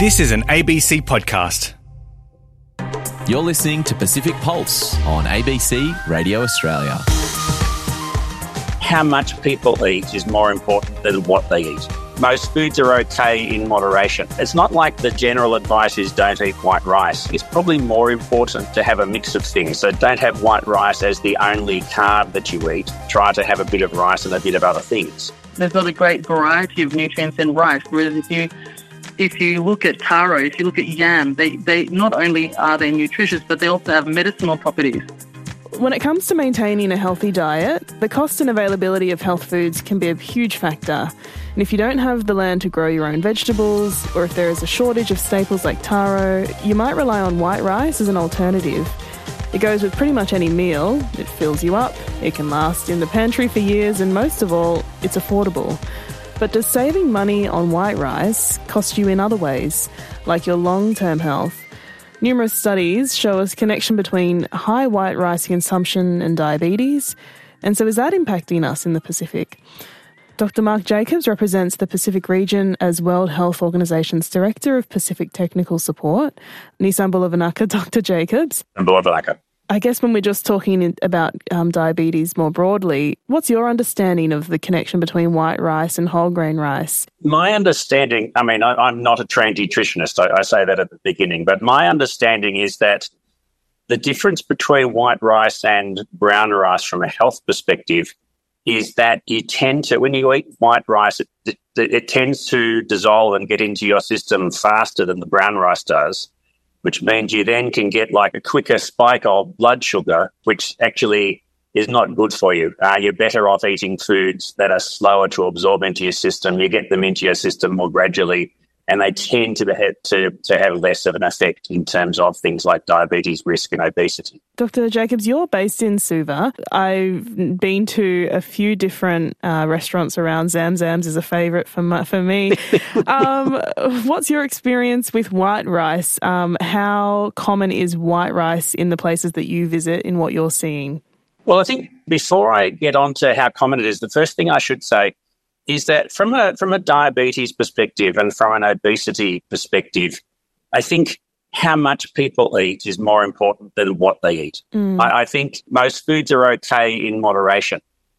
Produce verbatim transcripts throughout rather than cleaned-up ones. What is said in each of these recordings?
This is an A B C podcast. You're listening to Pacific Pulse on A B C Radio Australia. How much people eat is more important than what they eat. Most foods are okay in moderation. It's not like the general advice is don't eat white rice. It's probably more important to have a mix of things. So don't have white rice as the only carb that you eat. Try to have a bit of rice and a bit of other things. There's not a great variety of nutrients in rice, whereas if you if you look at taro, if you look at yam, they, they not only are they nutritious, but they also have medicinal properties. When it comes to maintaining a healthy diet, the cost and availability of health foods can be a huge factor. And if you don't have the land to grow your own vegetables, or if there is a shortage of staples like taro, you might rely on white rice as an alternative. It goes with pretty much any meal, it fills you up, it can last in the pantry for years, and most of all, it's affordable. But does saving money on white rice cost you in other ways, like your long-term health? Numerous studies show a connection between high white rice consumption and diabetes, and so is that impacting us in the Pacific? Doctor Mark Jacobs represents the Pacific region as World Health Organization's Director of Pacific Technical Support. Nissan Bulavanaka, Doctor Jacobs. Bulavanaka. I guess when we're just talking about um, diabetes more broadly, what's your understanding of the connection between white rice and whole grain rice? My understanding, I mean, I, I'm not a trained nutritionist, I, I say that at the beginning, but my understanding is that the difference between white rice and brown rice from a health perspective is that you tend to, when you eat white rice, it, it, it tends to dissolve and get into your system faster than the brown rice does, which means you then can get like a quicker spike of blood sugar, which actually is not good for you. Uh, you're better off eating foods that are slower to absorb into your system. You get them into your system more gradually, and they tend to, be, to, to have less of an effect in terms of things like diabetes risk and obesity. Doctor Jacobs, you're based in Suva. I've been to a few different uh, restaurants around. Zam Zam's is a favourite for, my, for me. um, what's your experience with white rice? Um, how common is white rice in the places that you visit in what you're seeing? Well, I think before I get on to how common it is, the first thing I should say is that from a from a diabetes perspective and from an obesity perspective, I think how much people eat is more important than what they eat. Mm. I, I think most foods are okay in moderation.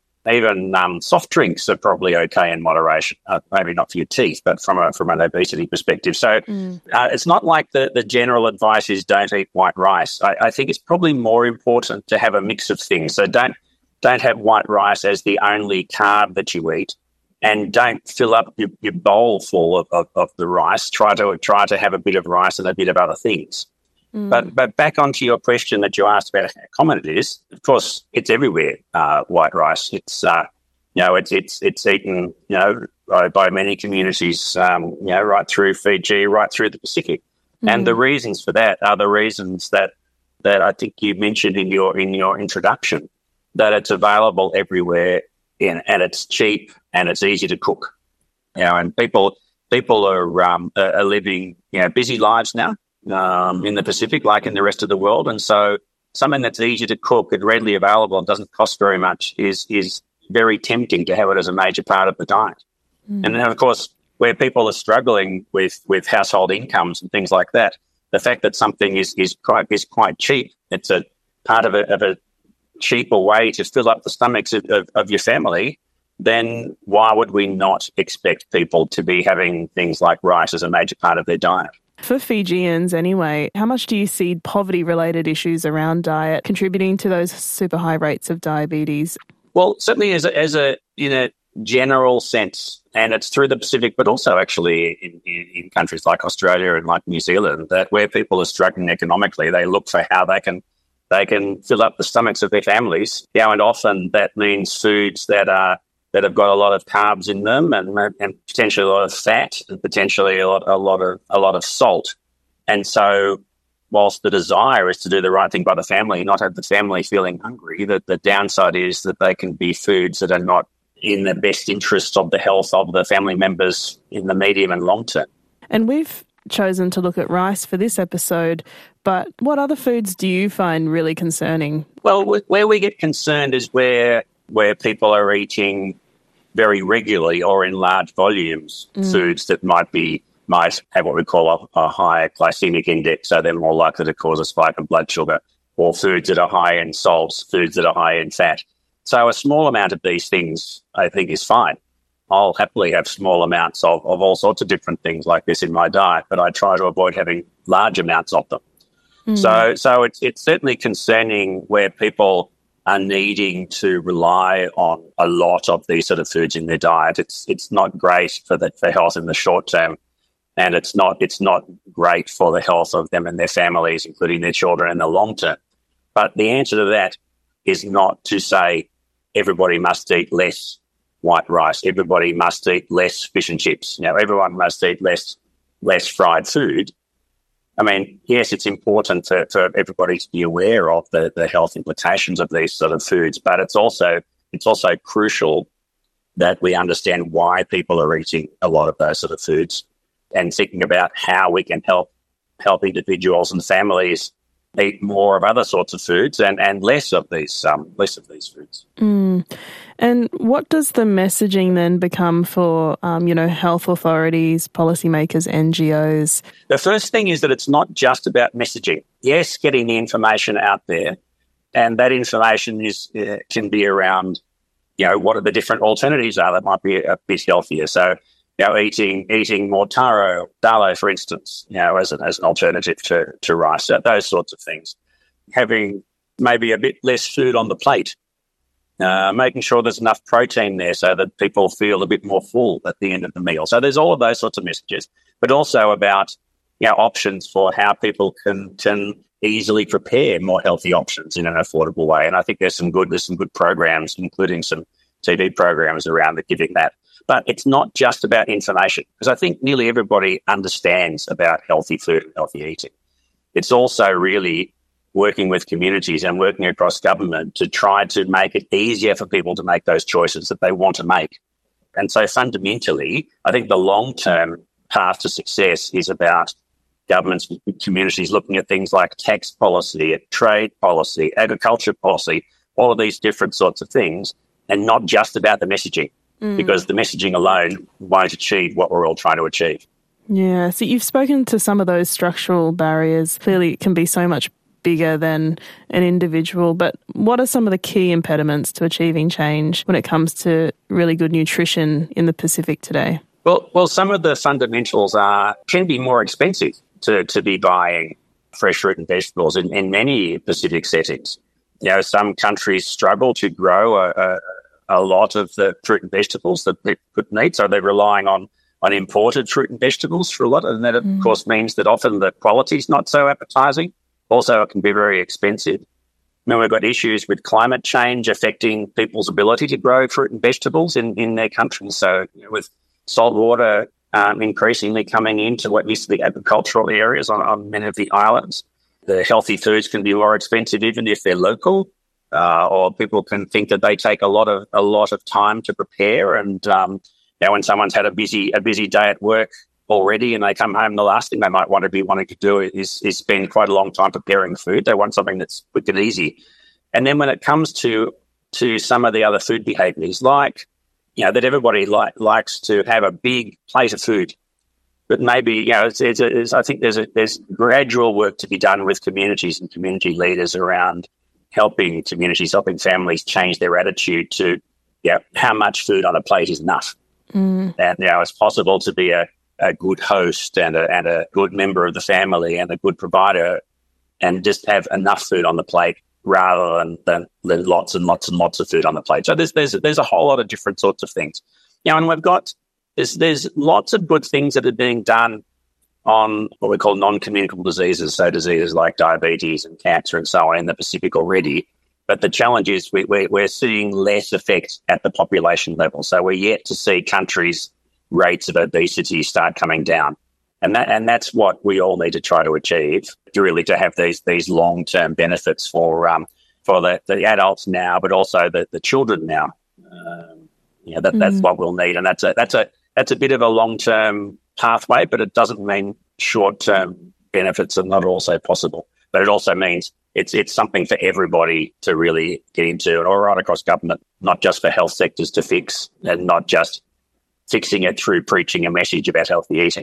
Even um, soft drinks are probably okay in moderation. Uh, maybe not for your teeth, but from a from an obesity perspective. So mm. uh, it's not like the, the general advice is don't eat white rice. I, I think it's probably more important to have a mix of things. So don't don't have white rice as the only carb that you eat. And don't fill up your, your bowl full of, of, of the rice. Try to try to have a bit of rice and a bit of other things. Mm. But but back onto your question that you asked about how common it is. Of course, it's everywhere. Uh, white rice. It's uh, you know it's it's it's eaten you know by, by many communities. Um, you know right through Fiji, right through the Pacific. Mm. And the reasons for that are the reasons that that I think you mentioned in your in your introduction. That it's available everywhere. In, and it's cheap and it's easy to cook, you know. And people people are um, are living you know busy lives now um, in the Pacific, like in the rest of the world. And so, something that's easy to cook and readily available and doesn't cost very much is is very tempting to have it as a major part of the diet. Mm. And then, of course, where people are struggling with, with household incomes and things like that, the fact that something is is quite is quite cheap, it's a part of a of a cheaper way to fill up the stomachs of, of, of your family, then why would we not expect people to be having things like rice as a major part of their diet? For Fijians anyway, how much do you see poverty-related issues around diet contributing to those super high rates of diabetes? Well, certainly as a, as a in a general sense, and it's through the Pacific, but also actually in, in, in countries like Australia and like New Zealand, that where people are struggling economically, they look for how they can They can fill up the stomachs of their families. Yeah, and often that means foods that are that have got a lot of carbs in them, and and potentially a lot of fat, and potentially a lot a lot of a lot of salt. And so, whilst the desire is to do the right thing by the family, not have the family feeling hungry, the, the downside is that they can be foods that are not in the best interest of the health of the family members in the medium and long term. And we've chosen to look at rice for this episode, but what other foods do you find really concerning? Well, where we get concerned is where where people are eating very regularly or in large volumes mm. foods that might be might have what we call a, a high glycemic index, so they're more likely to cause a spike in blood sugar, or foods that are high in salts, foods that are high in fat. So a small amount of these things, I think, is fine. I'll happily have small amounts of, of all sorts of different things like this in my diet, but I try to avoid having large amounts of them. Mm. So so it's, it's certainly concerning where people are needing to rely on a lot of these sort of foods in their diet. It's it's not great for the for health in the short term, and it's not it's not great for the health of them and their families, including their children, in the long term. But the answer to that is not to say everybody must eat less white rice, everybody must eat less fish and chips. You know, everyone must eat less less fried food. I mean, yes, it's important for, for everybody to be aware of the, the health implications of these sort of foods, but it's also it's also crucial that we understand why people are eating a lot of those sort of foods, and thinking about how we can help help individuals and families eat more of other sorts of foods and, and less of these um, less of these foods. Mm. And what does the messaging then become for um, you know, health authorities, policymakers, N G Os? The first thing is that it's not just about messaging. Yes, getting the information out there, and that information is uh, can be around, you know, what are the different alternatives are that might be a bit healthier. So, you know, eating eating more taro, dalo, for instance, you know, as an as an alternative to, to rice, those sorts of things. Having maybe a bit less food on the plate, uh, making sure there's enough protein there so that people feel a bit more full at the end of the meal. So there's all of those sorts of messages, but also about, you know, options for how people can can easily prepare more healthy options in an affordable way. And I think there's some good there's some good programs, including some T V programs around the giving that. But it's not just about information, because I think nearly everybody understands about healthy food and healthy eating. It's also really working with communities and working across government to try to make it easier for people to make those choices that they want to make. And so fundamentally, I think the long-term path to success is about governments and communities looking at things like tax policy, at trade policy, agriculture policy, all of these different sorts of things, and not just about the messaging. Mm. Because the messaging alone won't achieve what we're all trying to achieve. Yeah, so you've spoken to some of those structural barriers. Clearly, it can be so much bigger than an individual, but what are some of the key impediments to achieving change when it comes to really good nutrition in the Pacific today? Well, well, some of the fundamentals are can be more expensive to, to be buying fresh fruit and vegetables in, in many Pacific settings. You know, some countries struggle to grow a, a a lot of the fruit and vegetables that they could need, so they're relying on, on imported fruit and vegetables for a lot, and that, of mm. course, means that often the quality is not so appetising. Also, it can be very expensive. Now, we've got issues with climate change affecting people's ability to grow fruit and vegetables in, in their countries. So, you know, with salt water um, increasingly coming into what used to be agricultural areas on, on many of the islands, the healthy foods can be more expensive even if they're local. Uh, or people can think that they take a lot of a lot of time to prepare, and um, you know, when someone's had a busy a busy day at work already, and they come home, the last thing they might want to be wanting to do is is spend quite a long time preparing food. They want something that's quick and easy. And then when it comes to to some of the other food behaviours, like you know that everybody like likes to have a big plate of food, but maybe you know it's, it's, it's, I think there's a, there's gradual work to be done with communities and community leaders around helping communities, helping families change their attitude to, you know, how much food on a plate is enough. Mm. And, you know, it's possible to be a, a good host and a, and a good member of the family and a good provider and just have enough food on the plate rather than, than, than lots and lots and lots of food on the plate. So there's, there's, there's a whole lot of different sorts of things. You know, and we've got, there's, there's lots of good things that are being done on what we call non-communicable diseases, so diseases like diabetes and cancer and so on in the Pacific already. But the challenge is we, we, we're seeing less effect at the population level. So we're yet to see countries' rates of obesity start coming down. And that and that's what we all need to try to achieve, to really to have these these long-term benefits for um for the, the adults now, but also the, the children now. Um, you know, that, mm. that's what we'll need. And that's a that's a that's a bit of a long-term pathway, but it doesn't mean short-term benefits are not also possible. But it also means it's it's something for everybody to really get into, and all right across government, not just for health sectors to fix, and not just fixing it through preaching a message about healthy eating.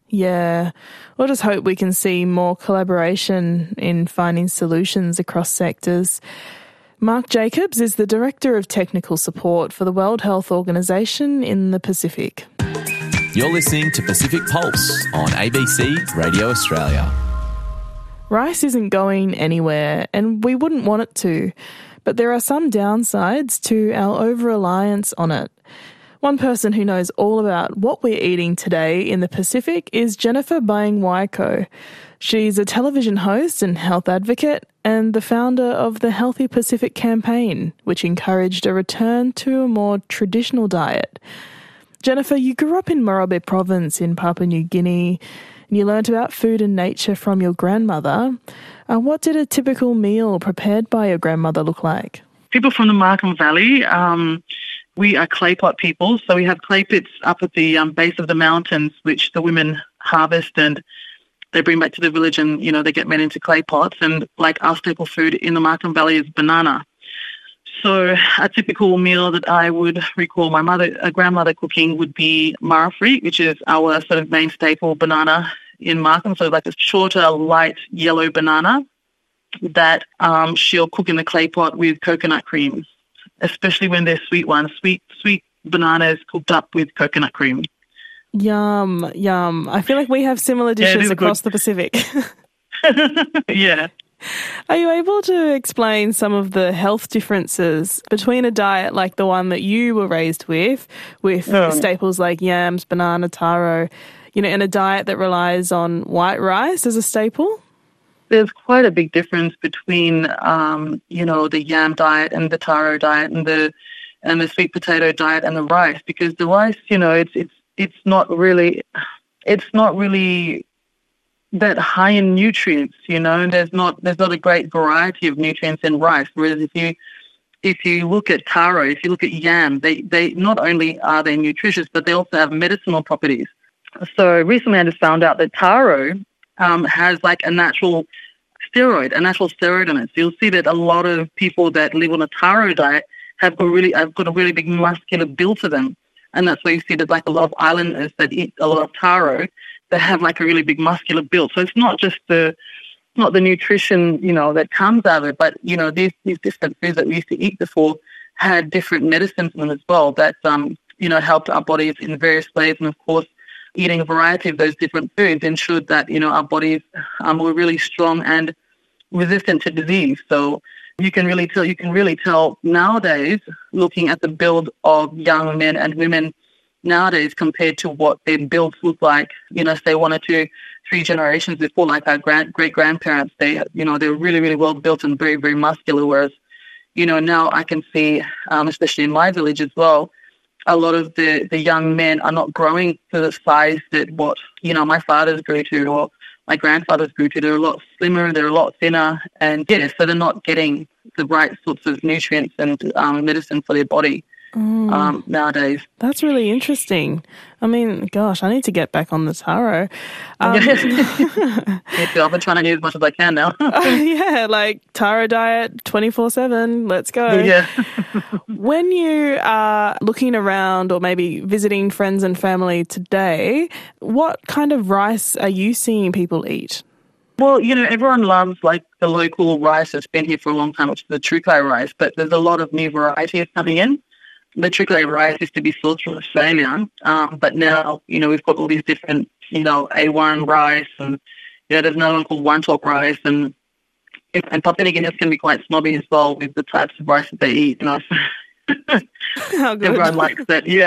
Yeah, we'll just hope we can see more collaboration in finding solutions across sectors. Mark Jacobs is the Director of Technical Support for the World Health Organization in the Pacific. You're listening to Pacific Pulse on A B C Radio Australia. Rice isn't going anywhere, and we wouldn't want it to, but there are some downsides to our over-reliance on it. One person who knows all about what we're eating today in the Pacific is Jennifer Byng-Waiko. She's a television host and health advocate and the founder of the Healthy Pacific campaign, which encouraged a return to a more traditional diet. Jennifer, you grew up in Morobe province in Papua New Guinea, and you learnt about food and nature from your grandmother. Uh, what did a typical meal prepared by your grandmother look like? People from the Markham Valley, um, we are clay pot people, so we have clay pits up at the um, base of the mountains, which the women harvest and they bring back to the village, and, you know, they get made into clay pots. And like our staple food in the Markham Valley is banana. So a typical meal that I would recall my mother, a grandmother cooking would be marafri, which is our sort of main staple banana in Markham. So like a shorter, light yellow banana that um, she'll cook in the clay pot with coconut cream, especially when they're sweet ones. Sweet, sweet bananas cooked up with coconut cream. Yum, yum. I feel like we have similar dishes yeah, across good. the Pacific. Yeah. Are you able to explain some of the health differences between a diet like the one that you were raised with, with oh. staples like yams, banana, taro, you know, and a diet that relies on white rice as a staple? There's quite a big difference between, um, you know, the yam diet and the taro diet and the and the sweet potato diet and the rice, because the rice, you know, it's it's it's not really, it's not really that high in nutrients, you know. There's not there's not a great variety of nutrients in rice. Whereas if you if you look at taro, if you look at yam, they they not only are they nutritious, but they also have medicinal properties. So recently, I just found out that taro um, has like a natural steroid, a natural steroid in it. So you'll see that a lot of people that live on a taro diet have got really have got a really big muscular build to them, and that's why you see that like a lot of islanders that eat a lot of taro, they have like a really big muscular build. So it's not just the not the nutrition, you know, that comes out of it, but, you know, these these different foods that we used to eat before had different medicines in them as well that, um, you know, helped our bodies in various ways. And, of course, eating a variety of those different foods ensured that, you know, our bodies um, were really strong and resistant to disease. So you can really tell, you can really tell nowadays, looking at the build of young men and women nowadays compared to what their builds look like, you know, say one or two, three generations before, like our grand, great-grandparents, they, you know, they're really, really well built and very, very muscular, whereas, you know, now I can see, um, especially in my village as well, a lot of the, the young men are not growing to the size that what, you know, my fathers grew to or my grandfathers grew to. They're a lot slimmer, they're a lot thinner, and, yeah, so they're not getting the right sorts of nutrients and um, medicine for their body. Mm. Um, nowadays. That's really interesting. I mean, gosh, I need to get back on the taro. Um, yeah, I've been trying to eat as much as I can now. uh, yeah, like taro diet twenty-four seven. Let's go. Yeah. When you are looking around or maybe visiting friends and family today, what kind of rice are you seeing people eat? Well, you know, everyone loves like the local rice that's been here for a long time, which is the true clay rice, but there's a lot of new varieties coming in. The true clay rice used to be sourced from Australia, um, but now, you know, we've got all these different, you know, A one rice, and, you know, there's another one called one top rice, and and Papua New Guineans can be quite snobby as well with the types of rice that they eat, you know. How good. Everyone likes that, yeah.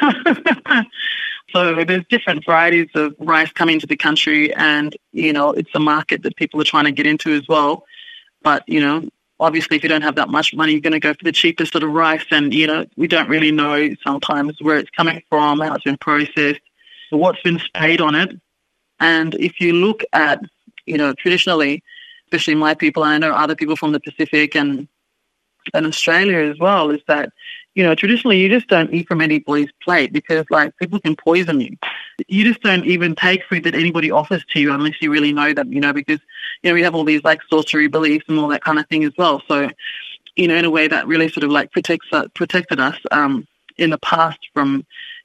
So there's different varieties of rice coming to the country, and, you know, it's a market that people are trying to get into as well. But, you know, obviously, if you don't have that much money, you're going to go for the cheapest sort of rice. And, you know, we don't really know sometimes where it's coming from, how it's been processed, what's been sprayed on it. And if you look at, you know, traditionally, especially my people, and I know other people from the Pacific and, and Australia as well, is that, you know, traditionally you just don't eat from anybody's plate because, like, people can poison you. You just don't even take food that anybody offers to you unless you really know them, you know, because, you know, we have all these, like, sorcery beliefs and all that kind of thing as well. So, you know, in a way that really sort of, like, protects uh, protected us um, in the past from,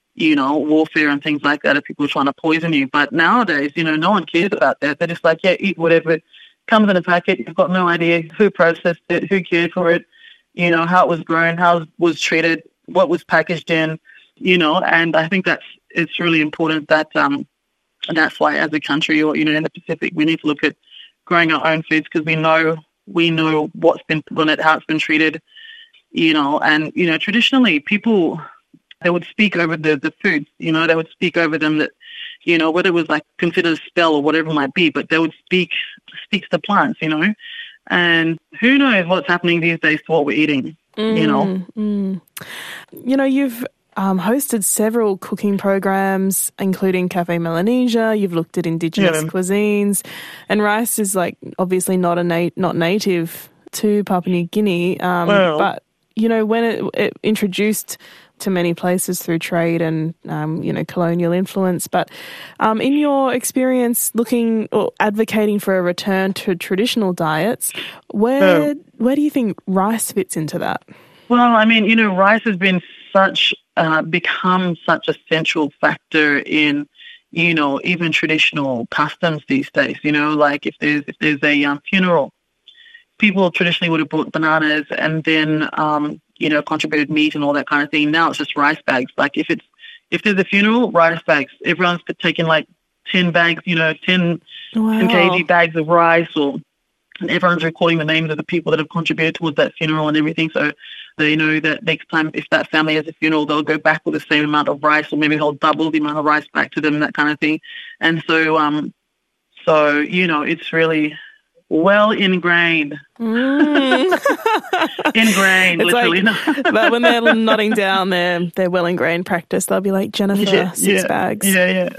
you know, warfare and things like that if people are trying to poison you. But nowadays, you know, no one cares about that. They're just like, yeah, eat whatever comes in a packet. You've got no idea who processed it, who cared for it, you know, how it was grown, how it was treated, what was packaged in, you know, and I think that's, it's really important that, um, and that's why as a country or, you know, in the Pacific, we need to look at growing our own foods because we know, we know what's been put on it, how it's been treated, you know, and, you know, traditionally people, they would speak over the, the foods, you know, they would speak over them that, you know, whether it was like considered a spell or whatever it might be, but they would speak, speak to the plants, you know, and who knows what's happening these days to what we're eating, mm, you know. Mm. You know, you've um, hosted several cooking programs, including Cafe Melanesia. You've looked at Indigenous yeah. cuisines, and rice is like obviously not a nat- not native to Papua New Guinea, um, well, but you know when it, it introduced to many places through trade and, um, you know, colonial influence. But um, in your experience looking or advocating for a return to traditional diets, where oh. where do you think rice fits into that? Well, I mean, you know, rice has been such, uh, become such a central factor in, you know, even traditional customs these days, you know, like if there's, if there's a um, funeral, people traditionally would have bought bananas and then, um, you know, contributed meat and all that kind of thing. Now it's just rice bags. Like if it's, if there's a funeral, rice bags. Everyone's taking like ten bags, you know, ten, wow. ten kilograms bags of rice, or and everyone's recording the names of the people that have contributed towards that funeral and everything. So they know that next time if that family has a funeral, they'll go back with the same amount of rice, or maybe they'll double the amount of rice back to them, that kind of thing. And so, um, so, you know, it's really well ingrained. Mm. ingrained, it's literally. Like, but when they're nodding down their, their well ingrained practice, they'll be like, Jennifer, yeah, six yeah, bags. Yeah,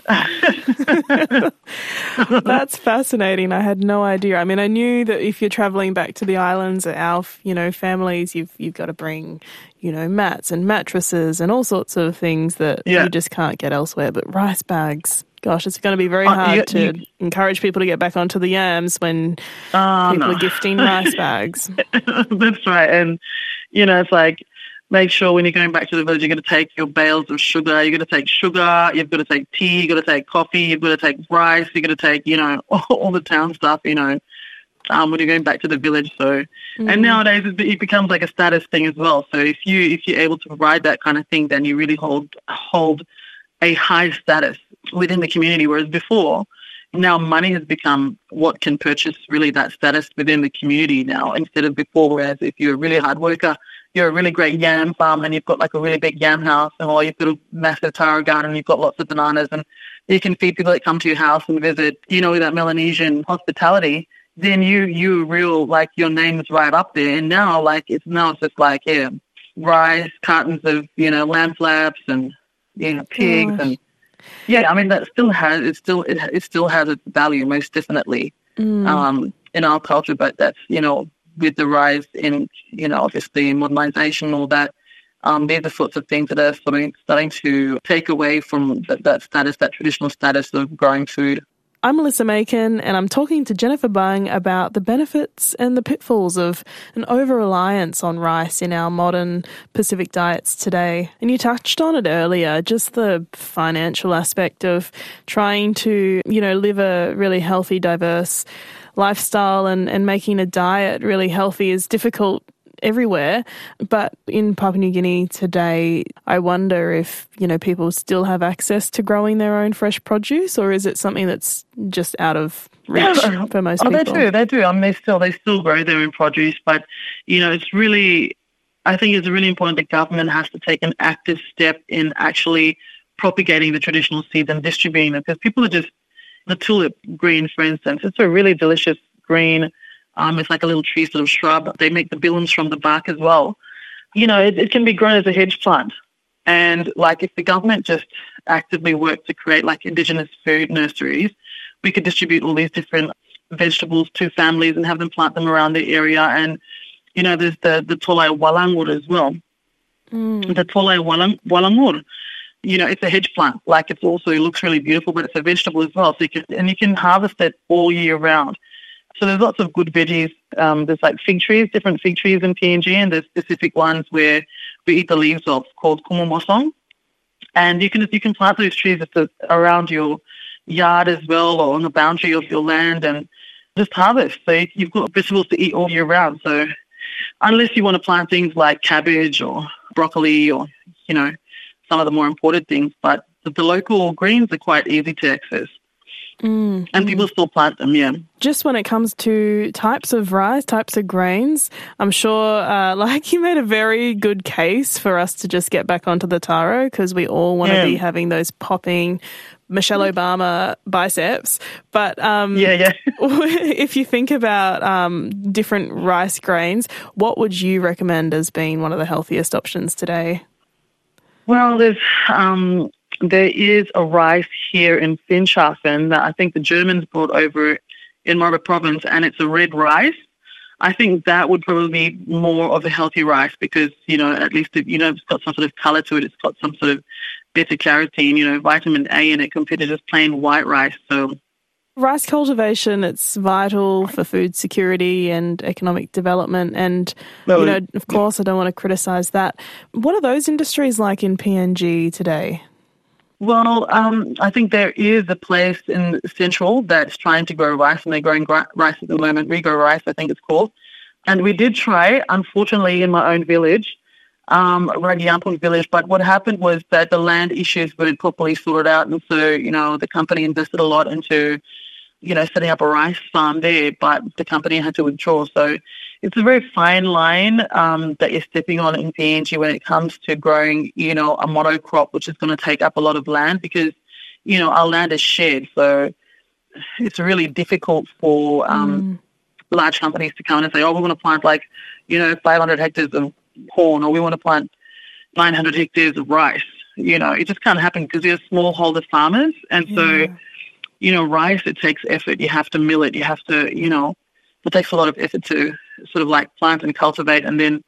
yeah. That's fascinating. I had no idea. I mean, I knew that if you're traveling back to the islands, our, you know, families, you've you've got to bring, you know, mats and mattresses and all sorts of things that yeah. you just can't get elsewhere. But rice bags. Gosh, it's going to be very uh, hard you, to you, encourage people to get back onto the yams when uh, people no. are gifting rice bags. That's right. And, you know, it's like, make sure when you're going back to the village, you're going to take your bales of sugar. You're going to take sugar. You've got to take tea. You've got to take coffee. You've got to take rice. You're going to take, you know, all, all the town stuff, you know, um, when you're going back to the village. So, mm. and nowadays it, it becomes like a status thing as well. So if, you, if you're able to provide that kind of thing, then you really hold hold a high status within the community, whereas before, now money has become what can purchase really that status within the community now, instead of before, whereas if you're a really hard worker, you're a really great yam farm and you've got like a really big yam house, and or you've got a massive taro garden and you've got lots of bananas, and you can feed people that come to your house and visit, you know, with that Melanesian hospitality, then you, you real, like your name is right up there. And now, like, it's now it's just like, yeah, rice, cartons of, you know, lamb flaps and, you know, pigs. Gosh. And yeah, I mean, that still has, it still, it, it still has a value, most definitely, mm. um, in our culture. But that's, you know, with the rise in, you know, obviously modernization and all that, um, they're the sorts of things that are starting, starting to take away from that, that status, that traditional status of growing food. I'm Melissa Macon, and I'm talking to Jennifer Bung about the benefits and the pitfalls of an over-reliance on rice in our modern Pacific diets today. And you touched on it earlier, just the financial aspect of trying to, you know, live a really healthy, diverse lifestyle, and, and making a diet really healthy is difficult everywhere. But in Papua New Guinea today, I wonder if, you know, people still have access to growing their own fresh produce, or is it something that's just out of reach yeah, for most oh, people? They do, they do. I mean, they still, they still grow their own produce, but, you know, it's really, I think it's really important that government has to take an active step in actually propagating the traditional seeds and distributing them, because people are just, the tulip green, for instance, it's a really delicious green. Um, it's like a little tree sort of shrub. They make the billums from the bark as well. You know, it, it can be grown as a hedge plant. And like if the government just actively worked to create like indigenous food nurseries, we could distribute all these different vegetables to families and have them plant them around the area. And, you know, there's the, the tolai walangur as well. Mm. The tolai walang, walangur, you know, it's a hedge plant. Like it's also, it looks really beautiful, but it's a vegetable as well. So you can, and you can harvest it all year round. So there's lots of good veggies. Um, there's like fig trees, different fig trees in P N G, and there's specific ones where we eat the leaves of called kumumosong. And you can you can plant those trees just around your yard as well, or on the boundary of your land, and just harvest. So you've got vegetables to eat all year round. So unless you want to plant things like cabbage or broccoli or, you know, some of the more imported things, but the, the local greens are quite easy to access. Mm, and mm. people still plant them, yeah. Just when it comes to types of rice, types of grains, I'm sure, uh, like, you made a very good case for us to just get back onto the taro, because we all want to yeah. be having those popping Michelle Obama biceps. But um, yeah, yeah. if you think about um, different rice grains, what would you recommend as being one of the healthiest options today? Well, there's... Um, There is a rice here in Finschhafen that I think the Germans brought over in Marlborough province, and it's a red rice. I think that would probably be more of a healthy rice because, you know, at least, it, you know, it's got some sort of colour to it. It's got some sort of beta-carotene, you know, vitamin A in it compared to just plain white rice. So, rice cultivation, it's vital for food security and economic development. And, you know, of course, I don't want to criticise that. What are those industries like in P N G today? Well, um, I think there is a place in Central that's trying to grow rice, and they're growing gra- rice at the moment. Regrow Rice, I think it's called. And we did try, unfortunately, in my own village, um, Ragiampung village, but what happened was that the land issues weren't properly sorted out, and so, you know, the company invested a lot into, you know, setting up a rice farm there, but the company had to withdraw. So it's a very fine line um, that you're stepping on in P N G when it comes to growing, you know, a monocrop, which is going to take up a lot of land because, you know, our land is shared. So it's really difficult for um, mm. large companies to come in and say, oh, we're going to plant like, you know, five hundred hectares of corn, or we want to plant nine hundred hectares of rice. You know, it just can't happen because we're smallholder farmers. And so, yeah. you know, rice, it takes effort. You have to mill it. You have to, you know, it takes a lot of effort to sort of like plant and cultivate and then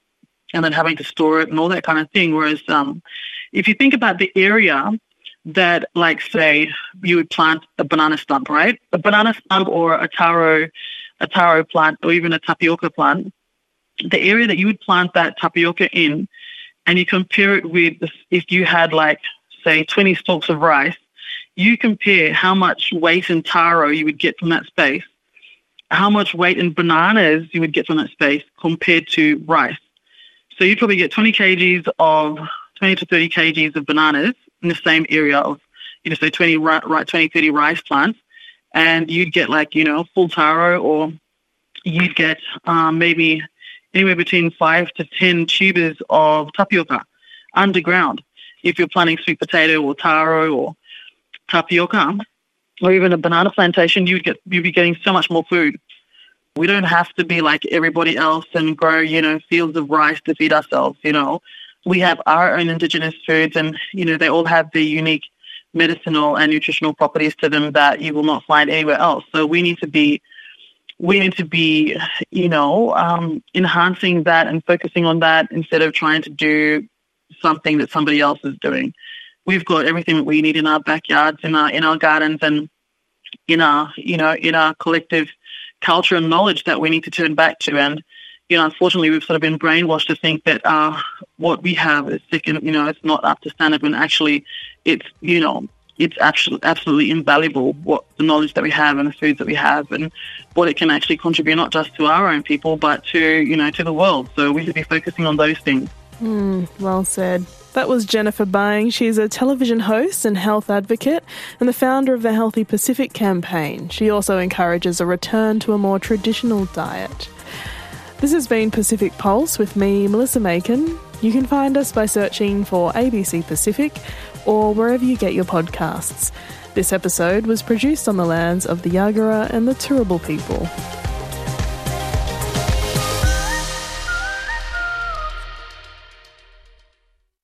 and then having to store it and all that kind of thing. Whereas um, if you think about the area that, like, say, you would plant a banana stump, right? A banana stump or a taro, a taro plant or even a tapioca plant, the area that you would plant that tapioca in, and you compare it with this, if you had, like, say, twenty stalks of rice, you compare how much weight in taro you would get from that space, how much weight in bananas you would get from that space compared to rice. So you'd probably get twenty kilograms of, twenty to thirty kilograms of bananas in the same area of, you know, say twenty, twenty, thirty rice plants, and you'd get like, you know, full taro, or you'd get um, maybe anywhere between five to ten tubers of tapioca underground. If you're planting sweet potato or taro or tapioca, or even a banana plantation, you'd get you'd be getting so much more food. We don't have to be like everybody else and grow, you know, fields of rice to feed ourselves. You know, we have our own indigenous foods, and you know, they all have their unique medicinal and nutritional properties to them that you will not find anywhere else. So we need to be, we need to be, you know, um, enhancing that and focusing on that instead of trying to do something that somebody else is doing. We've got everything that we need in our backyards, in our in our gardens, and in our, you know, in our collective culture and knowledge that we need to turn back to. And, you know, unfortunately, we've sort of been brainwashed to think that uh, what we have is sick and, you know, it's not up to standard, when actually it's, you know, it's actually absolutely invaluable, what the knowledge that we have and the foods that we have and what it can actually contribute, not just to our own people, but to, you know, to the world. So we should be focusing on those things. Mm, well said. That was Jennifer Byng. She's a television host and health advocate and the founder of the Healthy Pacific campaign. She also encourages a return to a more traditional diet. This has been Pacific Pulse with me, Melissa Macon. You can find us by searching for A B C Pacific or wherever you get your podcasts. This episode was produced on the lands of the Yagara and the Turrbal people.